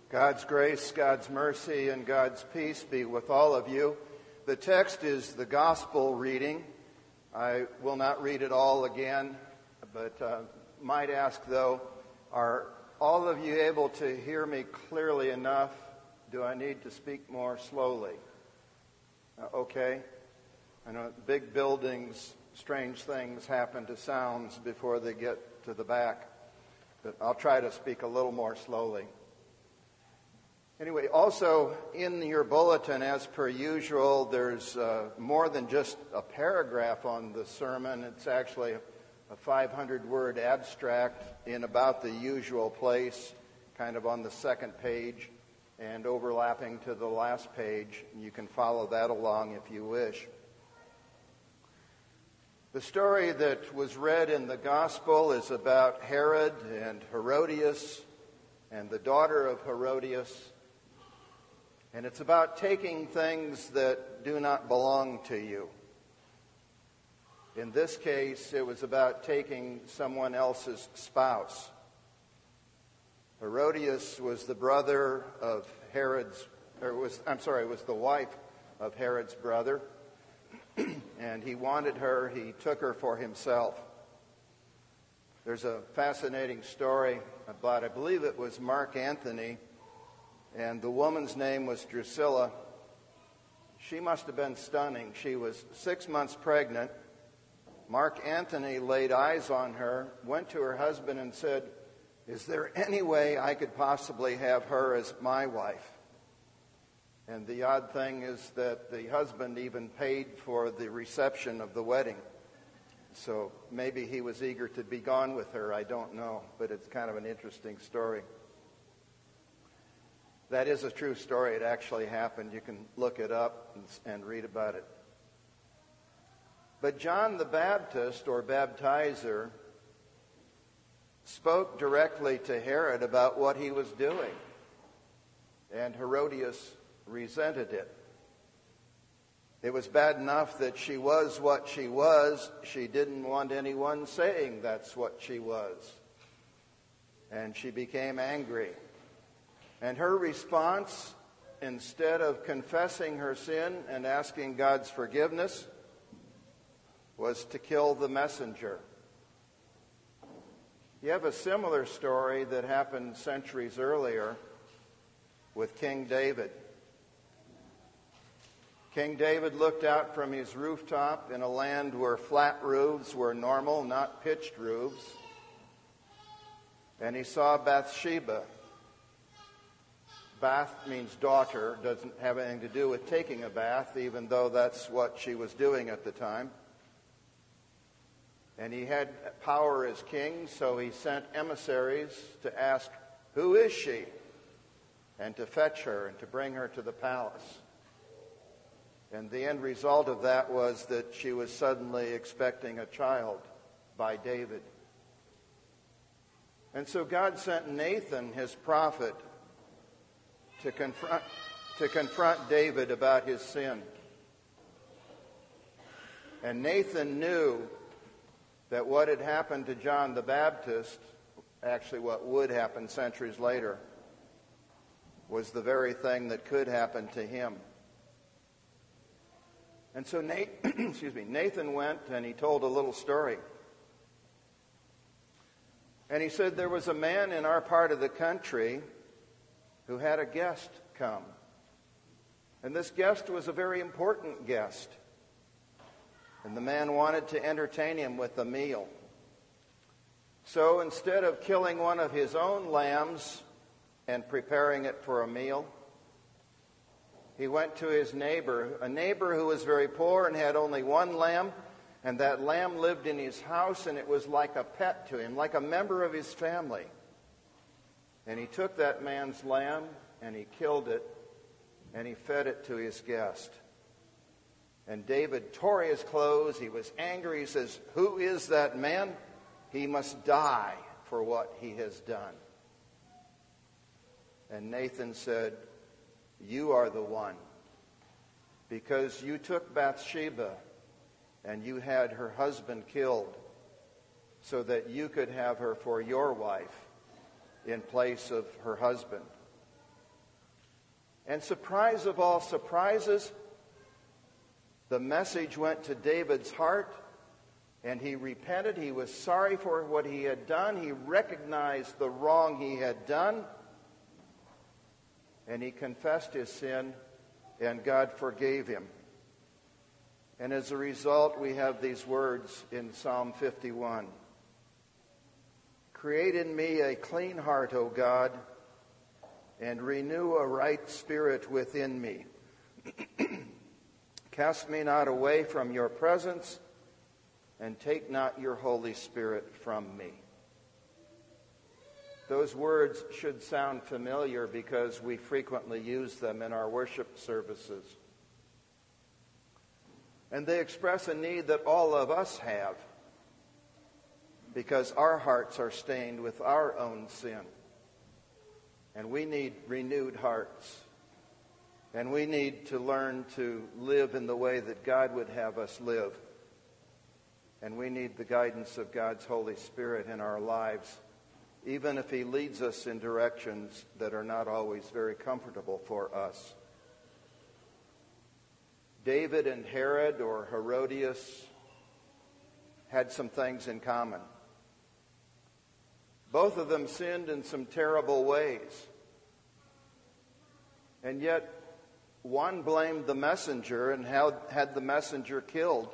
God's grace, God's mercy, and God's peace be with all of you. The text is the gospel reading. I will not read it all again, but might ask, though, are all of you able to hear me clearly enough? Do I need to speak more slowly? Okay. I know big buildings, strange things happen to sounds before they get to the back, but I'll try to speak a little more slowly. Anyway, also in your bulletin, as per usual, there's more than just a paragraph on the sermon. It's actually a 500-word abstract in about the usual place, kind of on the second page and overlapping to the last page. You can follow that along if you wish. The story that was read in the gospel is about Herod and Herodias and the daughter of Herodias. And it's about taking things that do not belong to you. In this case, it was about taking someone else's spouse. Herodias was the brother of was the wife of Herod's brother. And he wanted her, he took her for himself. There's a fascinating story about, I believe it was Mark Antony, and the woman's name was Drusilla. She must have been stunning. She was 6 months pregnant. Mark Antony laid eyes on her, went to her husband and said, "Is there any way I could possibly have her as my wife?" And the odd thing is that the husband even paid for the reception of the wedding. So maybe he was eager to be gone with her, I don't know, but it's kind of an interesting story. That is a true story. It actually happened. You can look it up and read about it. But John the Baptist, or baptizer, spoke directly to Herod about what he was doing. And Herodias resented it. It was bad enough that she was what she was. She didn't want anyone saying that's what she was. And she became angry. And her response, instead of confessing her sin and asking God's forgiveness, was to kill the messenger. You have a similar story that happened centuries earlier with King David. King David looked out from his rooftop in a land where flat roofs were normal, not pitched roofs, and he saw Bathsheba. Bath means daughter, doesn't have anything to do with taking a bath, even though that's what she was doing at the time. And he had power as king, so he sent emissaries to ask, "Who is she?" and to fetch her and to bring her to the palace. And the end result of that was that she was suddenly expecting a child by David. And so God sent Nathan, his prophet, to confront David about his sin. And Nathan knew that what had happened to John the Baptist, actually what would happen centuries later, was the very thing that could happen to him. And so Nathan went and he told a little story. And he said, there was a man in our part of the country who had a guest come. And this guest was a very important guest. And the man wanted to entertain him with a meal. So instead of killing one of his own lambs and preparing it for a meal, he went to his neighbor, a neighbor who was very poor and had only one lamb, and that lamb lived in his house, and it was like a pet to him, like a member of his family. And he took that man's lamb, and he killed it, and he fed it to his guest. And David tore his clothes. He was angry. He says, "Who is that man? He must die for what he has done." And Nathan said, "You are the one, because you took Bathsheba and you had her husband killed so that you could have her for your wife in place of her husband. And surprise of all surprises, the message went to David's heart, and he repented. He was sorry for what he had done. He recognized the wrong he had done, and he confessed his sin, and God forgave him. And as a result, we have these words in Psalm 51. Create in me a clean heart, O God, and renew a right spirit within me. Cast me not away from your presence, and take not your Holy Spirit from me. Those words should sound familiar because we frequently use them in our worship services. And they express a need that all of us have, because our hearts are stained with our own sin. And we need renewed hearts. And we need to learn to live in the way that God would have us live. And we need the guidance of God's Holy Spirit in our lives, even if He leads us in directions that are not always very comfortable for us. David and Herod, or Herodias, had some things in common. Both of them sinned in some terrible ways. And yet, one blamed the messenger and had the messenger killed.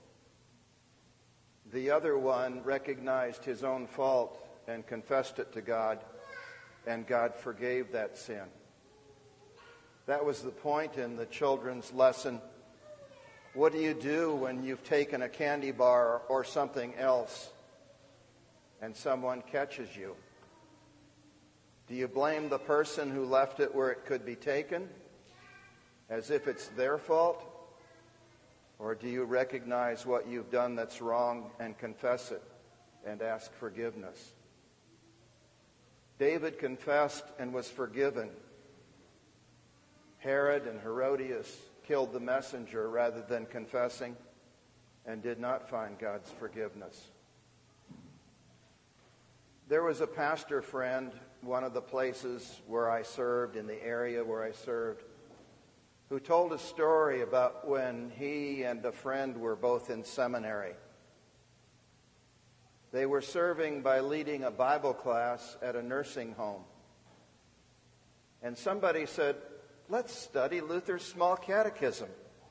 The other one recognized his own fault and confessed it to God, and God forgave that sin. That was the point in the children's lesson. What do you do when you've taken a candy bar or something else and someone catches you? Do you blame the person who left it where it could be taken, as if it's their fault? Or do you recognize what you've done that's wrong and confess it and ask forgiveness? David confessed and was forgiven. Herod and Herodias killed the messenger rather than confessing and did not find God's forgiveness. There was a pastor friend, one of the places where I served, in the area where I served, who told a story about when he and a friend were both in seminary. They were serving by leading a Bible class at a nursing home. And somebody said, "Let's study Luther's Small Catechism."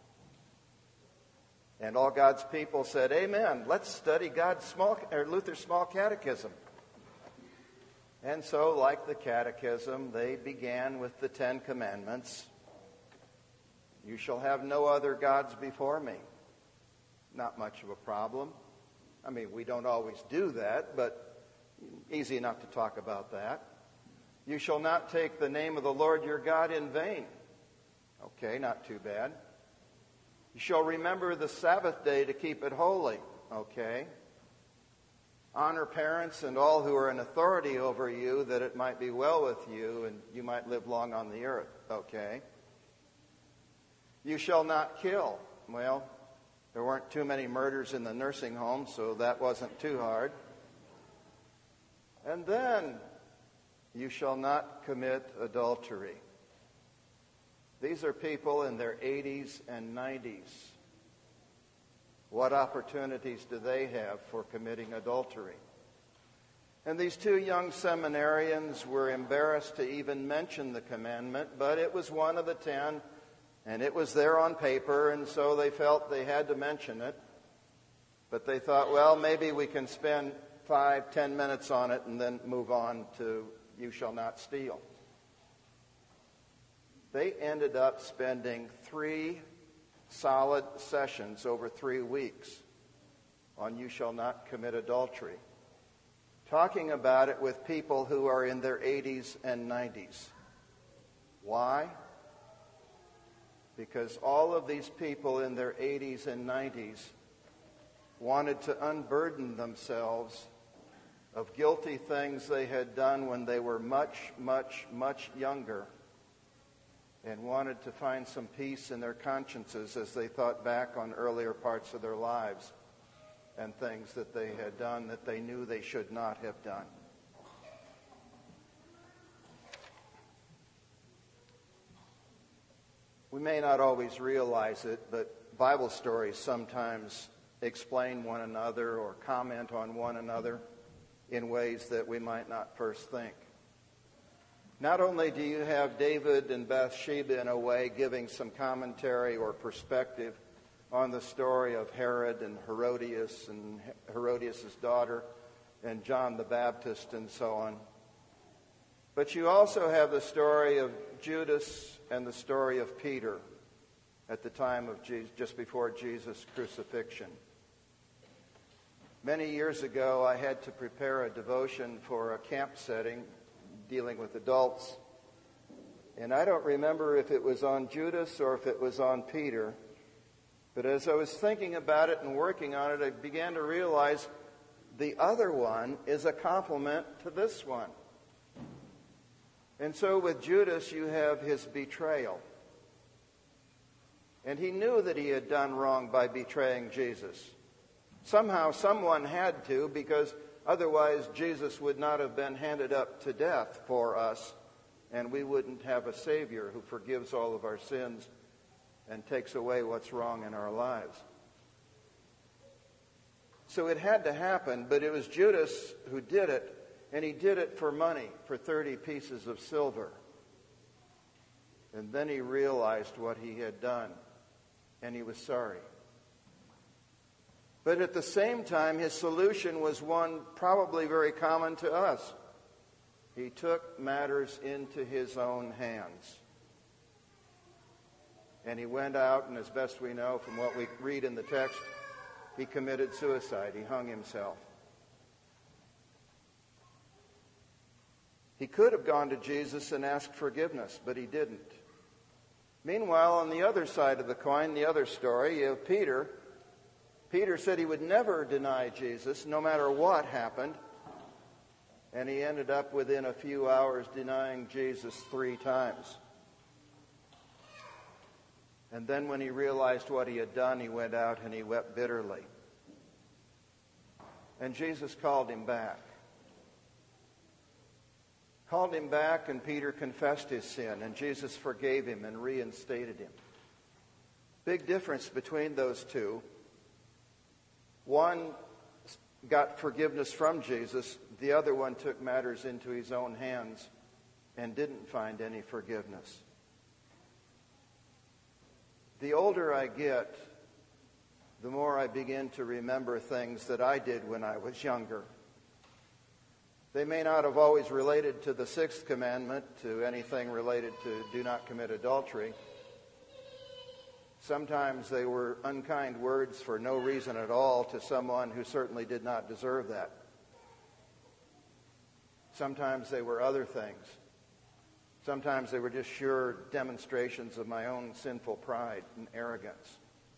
And all God's people said, "Amen. Let's study Luther's Small Catechism." And so, like the Catechism, they began with the 10 Commandments. You shall have no other gods before me. Not much of a problem. I mean, we don't always do that, but easy enough to talk about that. You shall not take the name of the Lord your God in vain. Okay, not too bad. You shall remember the Sabbath day to keep it holy. Okay. Honor parents and all who are in authority over you, that it might be well with you and you might live long on the earth. Okay. You shall not kill. Well, there weren't too many murders in the nursing home, so that wasn't too hard. And then, you shall not commit adultery. These are people in their 80s and 90s. What opportunities do they have for committing adultery? And these two young seminarians were embarrassed to even mention the commandment, but it was one of the 10, and it was there on paper, and so they felt they had to mention it. But they thought, well, maybe we can spend 5-10 minutes on it and then move on to you shall not steal. They ended up spending 3 solid sessions over 3 weeks on you shall not commit adultery, talking about it with people who are in their 80s and 90s. Why? Because all of these people in their 80s and 90s wanted to unburden themselves of guilty things they had done when they were much, much, much younger, and wanted to find some peace in their consciences as they thought back on earlier parts of their lives and things that they had done that they knew they should not have done. may not always realize it, but Bible stories sometimes explain one another or comment on one another in ways that we might not first think. Not only do you have David and Bathsheba in a way giving some commentary or perspective on the story of Herod and Herodias and Herodias' daughter and John the Baptist and so on, but you also have the story of Judas and the story of Peter at the time of Jesus, just before Jesus' crucifixion. Many years ago, I had to prepare a devotion for a camp setting dealing with adults. And I don't remember if it was on Judas or if it was on Peter. But as I was thinking about it and working on it, I began to realize the other one is a complement to this one. And so with Judas, you have his betrayal. And he knew that he had done wrong by betraying Jesus. Somehow someone had to, because otherwise Jesus would not have been handed up to death for us, and we wouldn't have a Savior who forgives all of our sins and takes away what's wrong in our lives. So it had to happen, but it was Judas who did it, and he did it for money, for 30 pieces of silver. And then he realized what he had done, and he was sorry. But at the same time, his solution was one probably very common to us. He took matters into his own hands. And he went out, and as best we know from what we read in the text, he committed suicide. He hung himself. He could have gone to Jesus and asked forgiveness, but he didn't. Meanwhile, on the other side of the coin, the other story, you have Peter. Peter said he would never deny Jesus, no matter what happened. And he ended up within a few hours denying Jesus 3 times. And then when he realized what he had done, he went out and he wept bitterly. And Jesus called him back. Called him back, and Peter confessed his sin, and Jesus forgave him and reinstated him. Big difference between those two. One got forgiveness from Jesus. The other one took matters into his own hands and didn't find any forgiveness. The older I get, the more I begin to remember things that I did when I was younger. They may not have always related to the 6th commandment, to anything related to do not commit adultery. Sometimes they were unkind words for no reason at all to someone who certainly did not deserve that. Sometimes they were other things. Sometimes they were just sure demonstrations of my own sinful pride and arrogance.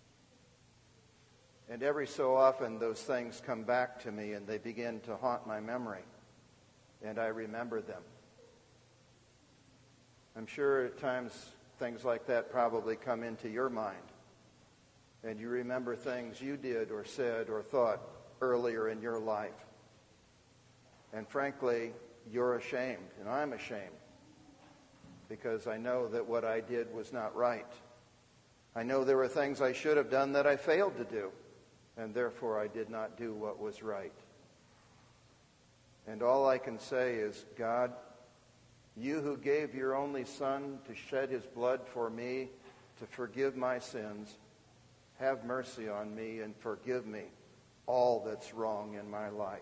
And every so often those things come back to me and they begin to haunt my memory. And I remember them. I'm sure at times things like that probably come into your mind. And you remember things you did or said or thought earlier in your life. And frankly, you're ashamed, and I'm ashamed, because I know that what I did was not right. I know there were things I should have done that I failed to do, and therefore I did not do what was right. And all I can say is, God, you who gave your only Son to shed his blood for me, to forgive my sins, have mercy on me and forgive me all that's wrong in my life.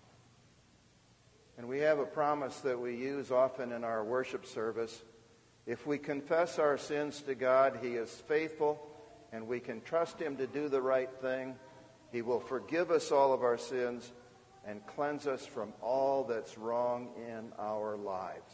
And we have a promise that we use often in our worship service. If we confess our sins to God, he is faithful, and we can trust him to do the right thing. He will forgive us all of our sins and cleanse us from all that's wrong in our lives.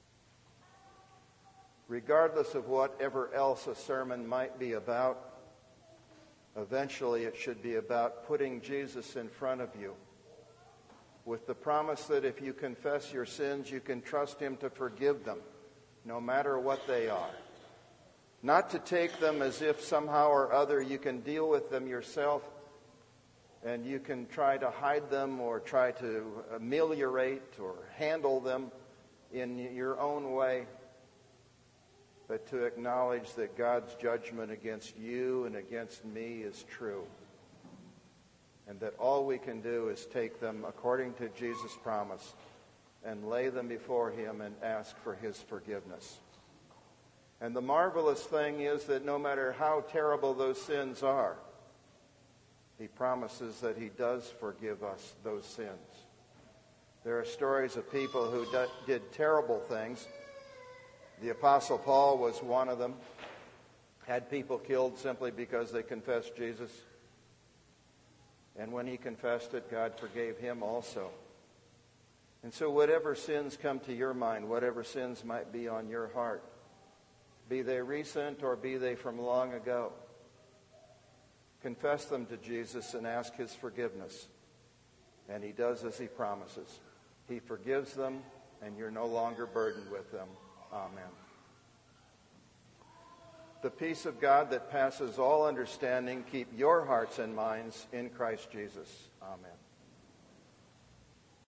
Regardless of whatever else a sermon might be about, eventually it should be about putting Jesus in front of you, with the promise that if you confess your sins, you can trust him to forgive them, no matter what they are. Not to take them as if somehow or other you can deal with them yourself, and you can try to hide them or try to ameliorate or handle them in your own way. but to acknowledge that God's judgment against you and against me is true, and that all we can do is take them according to Jesus' promise and lay them before him and ask for his forgiveness. And the marvelous thing is that no matter how terrible those sins are, he promises that he does forgive us those sins. There are stories of people who did terrible things. The Apostle Paul was one of them. Had people killed simply because they confessed Jesus. And when he confessed it, God forgave him also. And so whatever sins come to your mind, whatever sins might be on your heart, be they recent or be they from long ago, confess them to Jesus and ask his forgiveness. And he does as he promises. He forgives them, and you're no longer burdened with them. Amen. The peace of God that passes all understanding, keep your hearts and minds in Christ Jesus. Amen.